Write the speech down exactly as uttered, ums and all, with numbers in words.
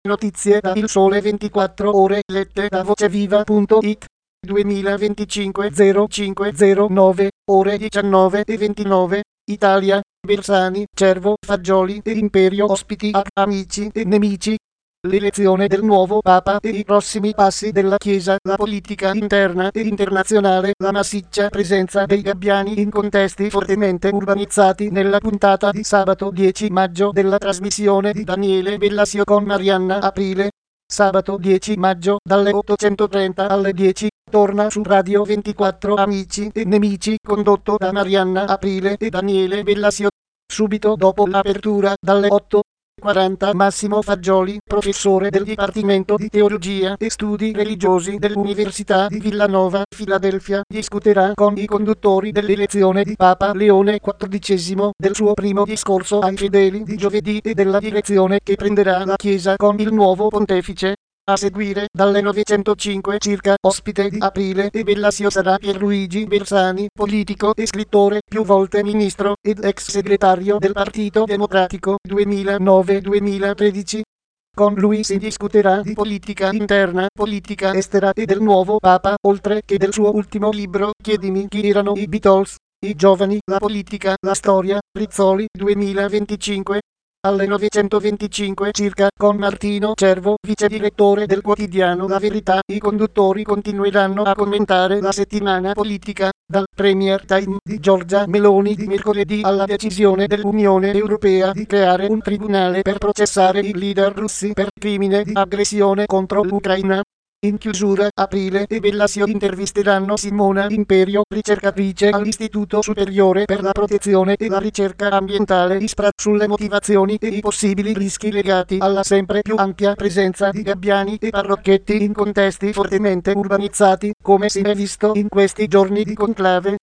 Notizie da Il Sole ventiquattro Ore lette da voceviva punto it. duemilaventicinque zero cinque zero nove, ore diciannove e ventinove, Italia, Bersani, Cervo, Fagioli e Imperio ospiti a amici e nemici. L'elezione del nuovo Papa e i prossimi passi della Chiesa, la politica interna e internazionale, la massiccia presenza dei gabbiani in contesti fortemente urbanizzati nella puntata di sabato dieci maggio della trasmissione di Daniele Bellasio con Marianna Aprile. Sabato dieci maggio dalle ottocentotrenta alle dieci, torna su Radio ventiquattro Amici e Nemici condotto da Marianna Aprile e Daniele Bellasio. Subito dopo l'apertura dalle otto e quaranta Massimo Fagioli, professore del Dipartimento di Teologia e Studi Religiosi dell'Università di Villanova, Filadelfia, discuterà con i conduttori dell'elezione di Papa Leone quattordicesimo, del suo primo discorso ai fedeli di giovedì e della direzione che prenderà la Chiesa con il nuovo pontefice. A seguire, dalle novecentocinque circa, ospite di Aprile e Bellasio sarà Pierluigi Bersani, politico e scrittore, più volte ministro ed ex segretario del Partito Democratico duemilanove duemilatredici. Con lui si discuterà di politica interna, politica estera e del nuovo Papa, oltre che del suo ultimo libro, Chiedimi chi erano i Beatles, i giovani, la politica, la storia, Rizzoli duemilaventicinque. Alle novecentoventicinque circa, con Martino Cervo, vice direttore del quotidiano La Verità, i conduttori continueranno a commentare la settimana politica, dal Premier Time di Giorgia Meloni di mercoledì alla decisione dell'Unione Europea di creare un tribunale per processare i leader russi per crimine di aggressione contro l'Ucraina. In chiusura, Aprile e Bellasio intervisteranno Simona Imperio, ricercatrice all'Istituto Superiore per la Protezione e la Ricerca Ambientale I S P R A, sulle motivazioni e i possibili rischi legati alla sempre più ampia presenza di gabbiani e parrocchetti in contesti fortemente urbanizzati, come si è visto in questi giorni di conclave.